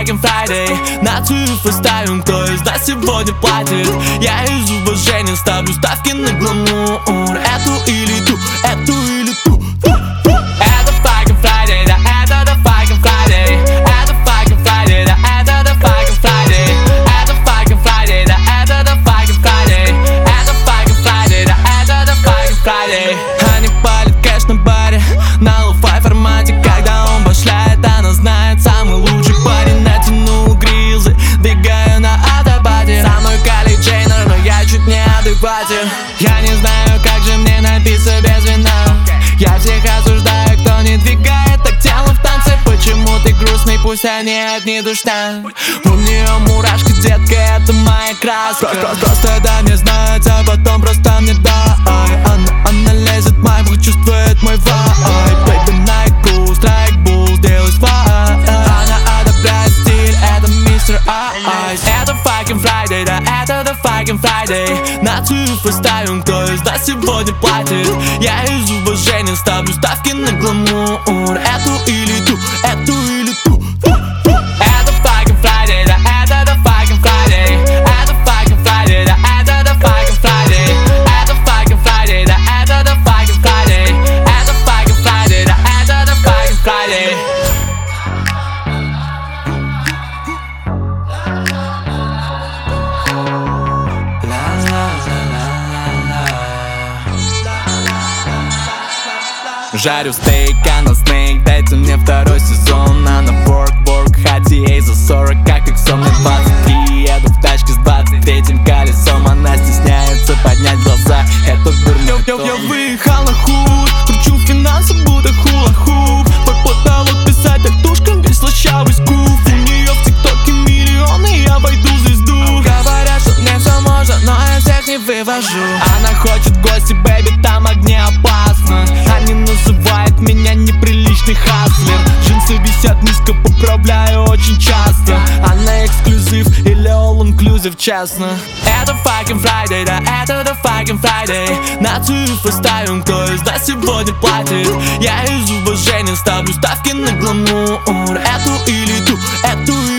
fucking Friday. На цифры ставим, кто из нас сегодня платит. Я из уважения ставлю ставки на гламур. Эту или ту, эту или ту. Это fucking Friday, да это the fucking Friday. Это fucking Friday, да это the fucking Friday. Это fucking Friday, да это the fucking Friday. Это fucking Friday, да это the fucking Friday. Они палят кэш на баре, на лоу-фай формате. Когда он башляет, она знает, самый лучший парень. Натянул грилзы, двигаю на автобате. Со мной Кайли Джейнер, но я чуть не адекватен. Я не знаю, как же мне напиться без вина. Я всех осуждаю, кто не двигает так телом в танце. Почему ты грустный, пусть они одни душня. У нее мурашки, детка, это моя краска. Просто дай мне знать, а потом просто мне дай. Она лезет в мой вкус, чувствует мой вайб. Baby night cool, strike bull, сделай свай. Она одобряет стиль, это мистер Айс. Это fucking Friday, да это the fucking Friday. На цифры ставим, кто из нас сегодня платит. Я из уважения ставлю ставки на гламур. Эту или ту, эту или ту. Это fucking Friday, да это the fucking Friday. Это fucking Friday, да это the fucking Friday. Это fucking Friday, да это the fucking Friday. Это fucking Friday, да это the fucking Friday. Жарю стейк, она снейк, дайте мне второй сезон. Она work, хоть ей за 40, как иксом мне 23. Еду в тачке с 23-м колесом. Она стесняется поднять глаза, это дурно. Я выехал на худ, кручу финансы, будто хула-хуп. Под потолок писать артушкам весь слащавый скуф. У нее в тиктоке миллионы, я войду в звезду. Говорят, что мне все можно, но я всех не вывожу. Она хочет в гости, бэйби, там огне опасно. Они называют меня неприличный хаслер. Джинсы висят низко, поправляю очень часто. Она эксклюзив или all inclusive, честно. Это fucking Friday, да это the fucking Friday. На цифры ставим, кто из нас сегодня платит. Я из уважения ставлю ставки на гламур. Эту или ту, эту или ту.